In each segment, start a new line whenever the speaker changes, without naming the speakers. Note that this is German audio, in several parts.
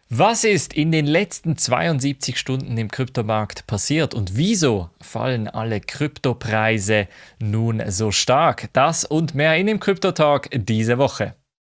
Was ist in den letzten 72 Stunden im Kryptomarkt passiert und wieso fallen alle Kryptopreise nun so stark? Das und mehr in dem Krypto-Talk diese Woche.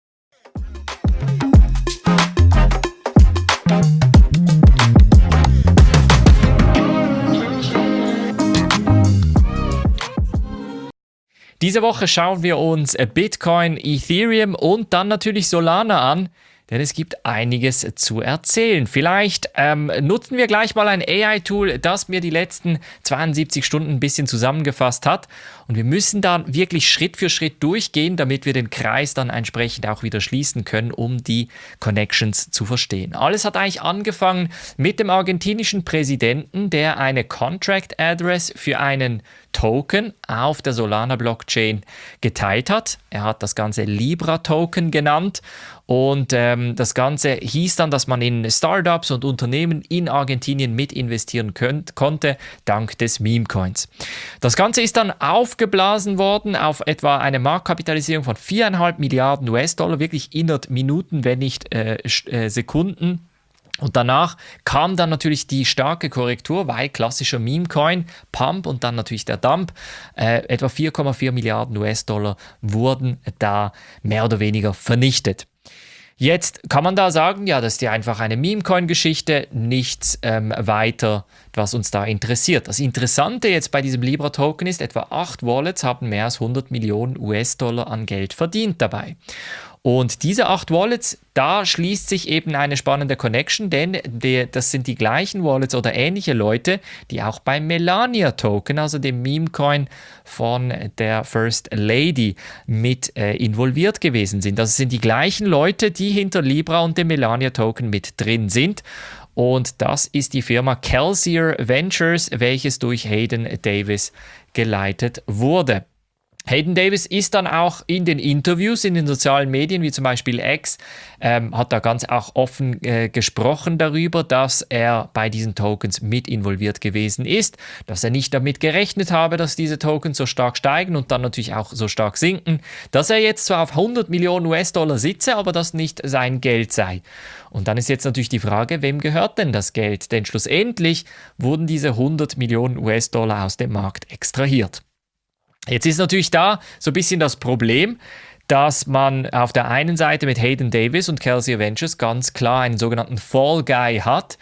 Diese Woche schauen wir uns Bitcoin, Ethereum und dann natürlich Solana an. Denn es gibt einiges zu erzählen. Vielleicht nutzen wir gleich mal ein AI-Tool, das mir die letzten 72 Stunden ein bisschen zusammengefasst hat. Und wir müssen da wirklich Schritt für Schritt durchgehen, damit wir den Kreis dann entsprechend auch wieder schließen können, um die Connections zu verstehen. Alles hat eigentlich angefangen mit dem argentinischen Präsidenten, der eine Contract Address für einen Token auf der Solana-Blockchain geteilt hat. Er hat das Ganze Libra-Token genannt. Und das Ganze hieß dann, dass man in Startups und Unternehmen in Argentinien mit investieren konnte, dank des Meme-Coins. Das Ganze ist dann aufgeblasen worden auf etwa eine Marktkapitalisierung von 4,5 Milliarden US-Dollar, wirklich innerhalb Minuten, wenn nicht Sekunden. Und danach kam dann natürlich die starke Korrektur, weil klassischer Meme-Coin, Pump und dann natürlich der Dump, etwa 4,4 Milliarden US-Dollar wurden da mehr oder weniger vernichtet. Jetzt kann man da sagen, ja, das ist ja einfach eine Meme-Coin-Geschichte, nichts weiter, was uns da interessiert. Das Interessante jetzt bei diesem Libra-Token ist, etwa 8 Wallets haben mehr als 100 Millionen US-Dollar an Geld verdient dabei. Und diese 8 Wallets, da schließt sich eben eine spannende Connection, denn das sind die gleichen Wallets oder ähnliche Leute, die auch beim Melania Token, also dem Meme-Coin von der First Lady, mit involviert gewesen sind. Das sind die gleichen Leute, die hinter Libra und dem Melania Token mit drin sind. Und das ist die Firma Kelsier Ventures, welches durch Hayden Davis geleitet wurde. Hayden Davis ist dann auch in den Interviews in den sozialen Medien, wie zum Beispiel X, hat da ganz auch offen gesprochen darüber, dass er bei diesen Tokens mit involviert gewesen ist, dass er nicht damit gerechnet habe, dass diese Tokens so stark steigen und dann natürlich auch so stark sinken, dass er jetzt zwar auf 100 Millionen US-Dollar sitze, aber das nicht sein Geld sei. Und dann ist jetzt natürlich die Frage, wem gehört denn das Geld? Denn schlussendlich wurden diese 100 Millionen US-Dollar aus dem Markt extrahiert. Jetzt ist natürlich da so ein bisschen das Problem, dass man auf der einen Seite mit Hayden Davis und Kelsier Ventures ganz klar einen sogenannten Fall Guy hat.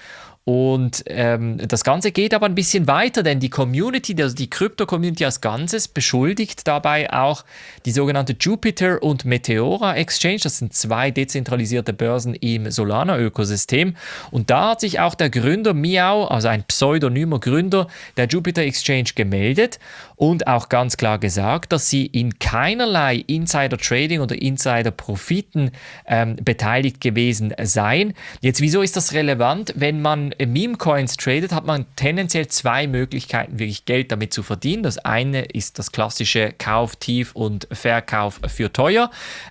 Und das Ganze geht aber ein bisschen weiter, denn die Community, also die Krypto-Community als Ganzes, beschuldigt dabei auch die sogenannte Jupiter und Meteora Exchange. Das sind 2 dezentralisierte Börsen im Solana-Ökosystem. Und da hat sich auch der Gründer Miao, also ein pseudonymer Gründer der Jupiter Exchange, gemeldet und auch ganz klar gesagt, dass sie in keinerlei Insider-Trading oder Insider-Profiten beteiligt gewesen seien. Jetzt, wieso ist das relevant? Wenn man Meme-Coins tradet, hat man tendenziell 2 Möglichkeiten, wirklich Geld damit zu verdienen. Das eine ist das klassische Kauf tief und Verkauf für teuer.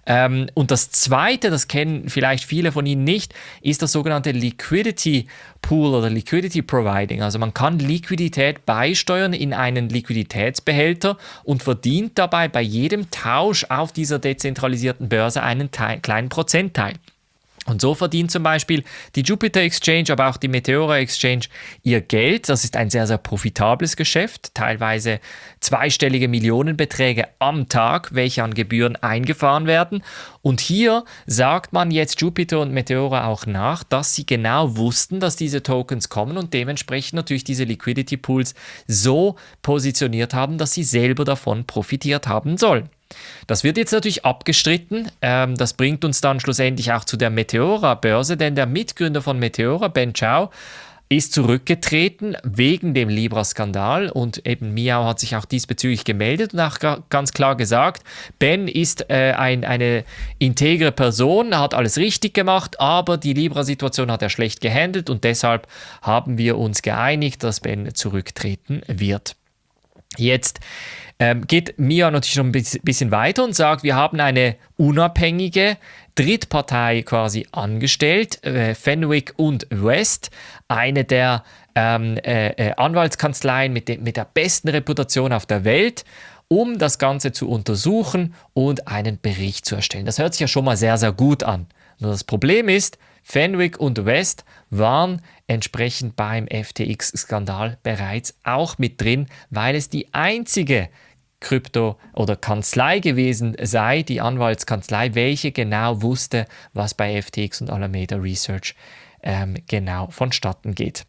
Und das zweite, das kennen vielleicht viele von Ihnen nicht, ist das sogenannte Liquidity Pool oder Liquidity Providing. Also man kann Liquidität beisteuern in einen Liquiditätsbehälter und verdient dabei bei jedem Tausch auf dieser dezentralisierten Börse einen kleinen Prozentteil. Und so verdient zum Beispiel die Jupiter Exchange, aber auch die Meteora Exchange ihr Geld. Das ist ein sehr, sehr profitables Geschäft, teilweise zweistellige Millionenbeträge am Tag, welche an Gebühren eingefahren werden. Und hier sagt man jetzt Jupiter und Meteora auch nach, dass sie genau wussten, dass diese Tokens kommen und dementsprechend natürlich diese Liquidity Pools so positioniert haben, dass sie selber davon profitiert haben sollen. Das wird jetzt natürlich abgestritten. Das bringt uns dann schlussendlich auch zu der Meteora-Börse, denn der Mitgründer von Meteora, Ben Chao, ist zurückgetreten wegen dem Libra-Skandal und eben Miao hat sich auch diesbezüglich gemeldet und auch ganz klar gesagt, Ben ist eine integre Person, hat alles richtig gemacht, aber die Libra-Situation hat er schlecht gehandelt und deshalb haben wir uns geeinigt, dass Ben zurücktreten wird. Jetzt geht Mia natürlich noch ein bisschen weiter und sagt, wir haben eine unabhängige Drittpartei quasi angestellt, Fenwick und West, eine der Anwaltskanzleien mit der besten Reputation auf der Welt, um das Ganze zu untersuchen und einen Bericht zu erstellen. Das hört sich ja schon mal sehr, sehr gut an. Nur das Problem ist, Fenwick und West waren entsprechend beim FTX-Skandal bereits auch mit drin, weil es die einzige Krypto- oder Kanzlei gewesen sei, die Anwaltskanzlei, welche genau wusste, was bei FTX und Alameda Research genau vonstatten geht.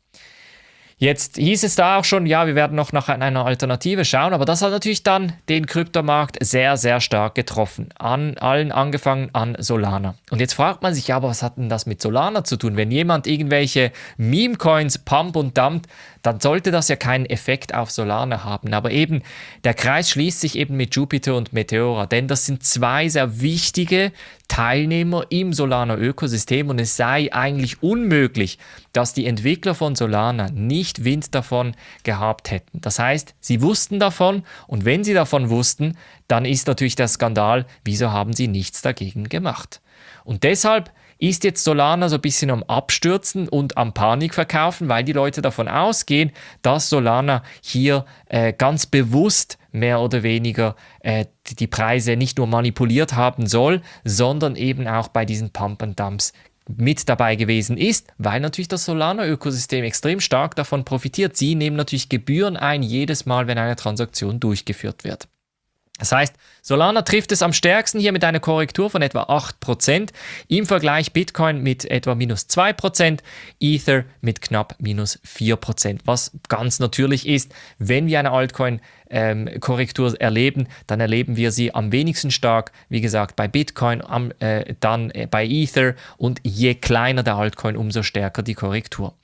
Jetzt hieß es da auch schon, ja, wir werden noch nach einer Alternative schauen, aber das hat natürlich dann den Kryptomarkt sehr, sehr stark getroffen. Allen angefangen an Solana. Und jetzt fragt man sich, ja, aber was hat denn das mit Solana zu tun? Wenn jemand irgendwelche Meme-Coins pumpt und dumpt, dann sollte das ja keinen Effekt auf Solana haben. Aber eben, der Kreis schließt sich eben mit Jupiter und Meteora, denn das sind zwei sehr wichtige Teilnehmer im Solana-Ökosystem und es sei eigentlich unmöglich, dass die Entwickler von Solana nicht Wind davon gehabt hätten. Das heißt, sie wussten davon und wenn sie davon wussten, dann ist natürlich der Skandal, wieso haben sie nichts dagegen gemacht? Und deshalb ist jetzt Solana so ein bisschen am Abstürzen und am Panikverkaufen, weil die Leute davon ausgehen, dass Solana hier ganz bewusst mehr oder weniger die Preise nicht nur manipuliert haben soll, sondern eben auch bei diesen Pump and Dumps mit dabei gewesen ist, weil natürlich das Solana-Ökosystem extrem stark davon profitiert. Sie nehmen natürlich Gebühren ein, jedes Mal, wenn eine Transaktion durchgeführt wird. Das heißt, Solana trifft es am stärksten hier mit einer Korrektur von etwa 8%, im Vergleich Bitcoin mit etwa minus 2%, Ether mit knapp minus 4%, was ganz natürlich ist. Wenn wir eine Altcoin-Korrektur erleben, dann erleben wir sie am wenigsten stark, wie gesagt, bei Bitcoin, dann bei Ether und je kleiner der Altcoin, umso stärker die Korrektur.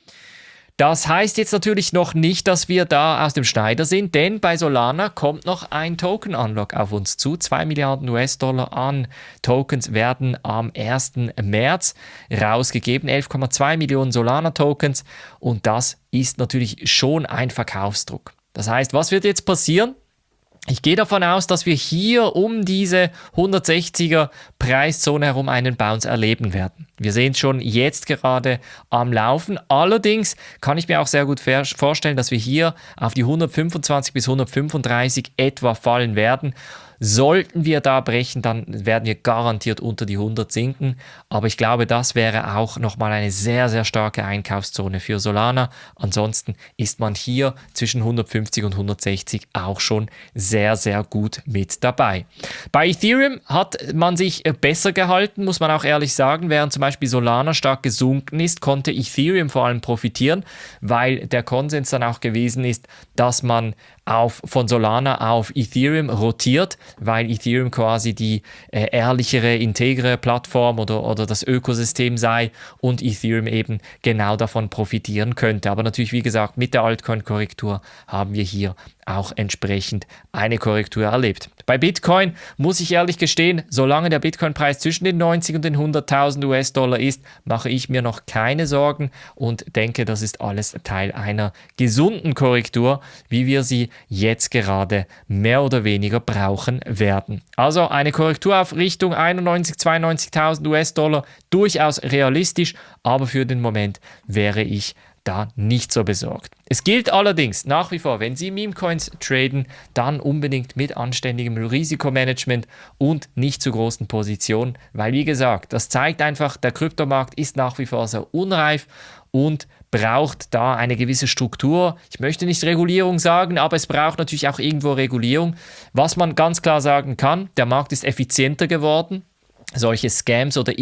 Das heißt jetzt natürlich noch nicht, dass wir da aus dem Schneider sind, denn bei Solana kommt noch ein Token-Unlock auf uns zu. 2 Milliarden US-Dollar an Tokens werden am 1. März rausgegeben, 11,2 Millionen Solana-Tokens und das ist natürlich schon ein Verkaufsdruck. Das heißt, was wird jetzt passieren? Ich gehe davon aus, dass wir hier um diese 160er Preiszone herum einen Bounce erleben werden. Wir sehen es schon jetzt gerade am Laufen. Allerdings kann ich mir auch sehr gut vorstellen, dass wir hier auf die 125 bis 135 etwa fallen werden. Sollten wir da brechen, dann werden wir garantiert unter die 100 sinken. Aber ich glaube, das wäre auch nochmal eine sehr, sehr starke Einkaufszone für Solana. Ansonsten ist man hier zwischen 150 und 160 auch schon sehr, sehr gut mit dabei. Bei Ethereum hat man sich besser gehalten, muss man auch ehrlich sagen. Während zum Beispiel Solana stark gesunken ist, konnte Ethereum vor allem profitieren, weil der Konsens dann auch gewesen ist, dass man von Solana auf Ethereum rotiert, weil Ethereum quasi die ehrlichere, integre Plattform oder das Ökosystem sei und Ethereum eben genau davon profitieren könnte. Aber natürlich, wie gesagt, mit der Altcoin-Korrektur haben wir hier auch entsprechend eine Korrektur erlebt. Bei Bitcoin muss ich ehrlich gestehen, solange der Bitcoin-Preis zwischen den 90 und den 100.000 US-Dollar ist, mache ich mir noch keine Sorgen und denke, das ist alles Teil einer gesunden Korrektur, wie wir sie jetzt gerade mehr oder weniger brauchen werden. Also eine Korrektur auf Richtung 91.000, 92.000 US-Dollar durchaus realistisch, aber für den Moment wäre ich da nicht so besorgt. Es gilt allerdings nach wie vor, wenn Sie Meme-Coins traden, dann unbedingt mit anständigem Risikomanagement und nicht zu großen Positionen, weil wie gesagt, das zeigt einfach, der Kryptomarkt ist nach wie vor sehr unreif und braucht da eine gewisse Struktur. Ich möchte nicht Regulierung sagen, aber es braucht natürlich auch irgendwo Regulierung. Was man ganz klar sagen kann, der Markt ist effizienter geworden. Solche Scams oder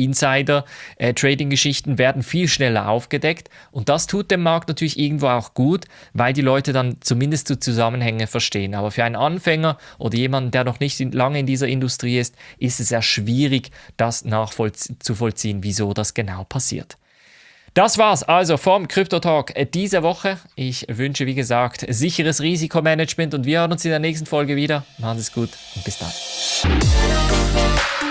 Insider-Trading-Geschichten werden viel schneller aufgedeckt und das tut dem Markt natürlich irgendwo auch gut, weil die Leute dann zumindest die Zusammenhänge verstehen. Aber für einen Anfänger oder jemanden, der noch nicht lange in dieser Industrie ist, ist es sehr schwierig, das nachzuvollziehen, wieso das genau passiert. Das war's also vom Krypto-Talk diese Woche. Ich wünsche, wie gesagt, sicheres Risikomanagement und wir hören uns in der nächsten Folge wieder. Machen Sie es gut und bis dann.